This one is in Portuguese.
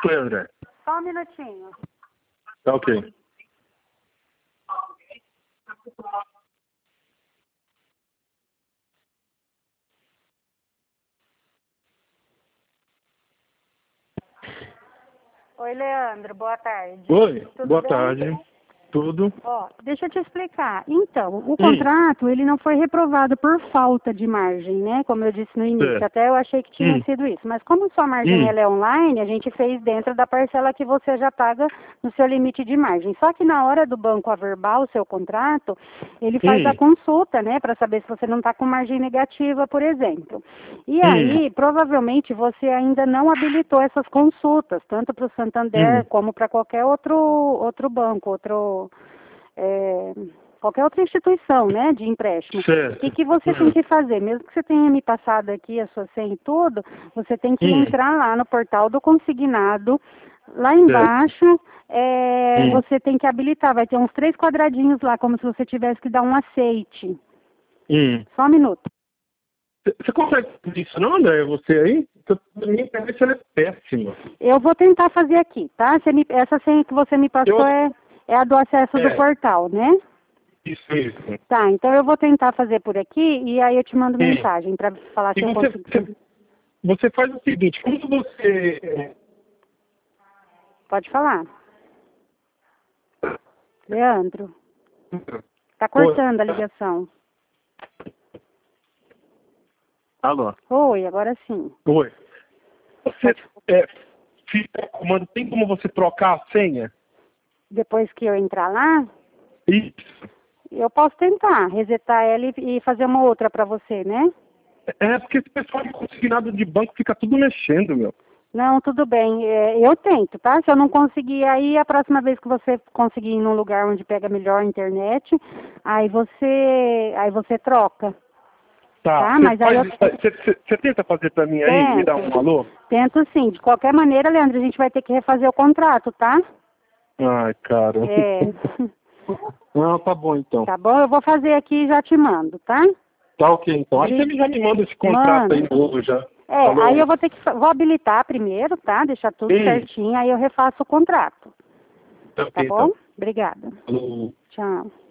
Oi, André. Só um minutinho. Tá ok. Oi, Leandro, boa tarde. Oi, Tudo boa bem? tarde. Tudo? Ó, deixa eu te explicar. Então, o contrato, ele não foi reprovado por falta de margem, né? Como eu disse no início. Certo. Até eu achei que tinha sido isso. Mas como sua margem ela é online, a gente fez dentro da parcela que você já paga no seu limite de margem. Só que na hora do banco averbar o seu contrato, ele faz a consulta, né? Para saber se você não está com margem negativa, por exemplo. E aí, provavelmente, você ainda não habilitou essas consultas, tanto para o Santander como para qualquer outro banco, qualquer outra instituição, né, de empréstimo. Certo. O que você tem que fazer? Mesmo que você tenha me passado aqui a sua senha e tudo, você tem que entrar lá no portal do consignado, lá embaixo, você tem que habilitar, vai ter uns 3 quadradinhos lá, como se você tivesse que dar um aceite. Só um minuto. Você consegue fazer isso não, André? Você aí? A minha internet ela é péssima. Eu vou tentar fazer aqui, tá? Essa senha que você me passou é a do acesso do portal, né? Isso. Tá, então eu vou tentar fazer por aqui e aí eu te mando mensagem para falar se eu consigo. Você faz o seguinte, quando você... Pode falar. Leandro, tá cortando a ligação. Alô? Oi, agora sim. Oi. Você fica comando, tem como você trocar a senha? Depois que eu entrar lá, Isso. eu posso tentar resetar ela e fazer uma outra para você, né? Porque esse pessoal de consignado de banco fica tudo mexendo, meu. Não, tudo bem. Eu tento, tá? Se eu não conseguir aí, a próxima vez que você conseguir ir num lugar onde pega melhor a internet, aí você troca. Tá, Mas aí você tenta fazer pra mim aí, me dar um alô? Tento sim. De qualquer maneira, Leandro, a gente vai ter que refazer o contrato, tá? Ai, cara. Não, tá bom então. Tá bom? Eu vou fazer aqui e já te mando, tá? Tá ok então. Aí você já me manda esse contrato aí novo já. Aí eu vou habilitar primeiro, tá? Deixar tudo certinho, aí eu refaço o contrato. Tá ok, Tá bom? então. Obrigada. Alô. Tchau.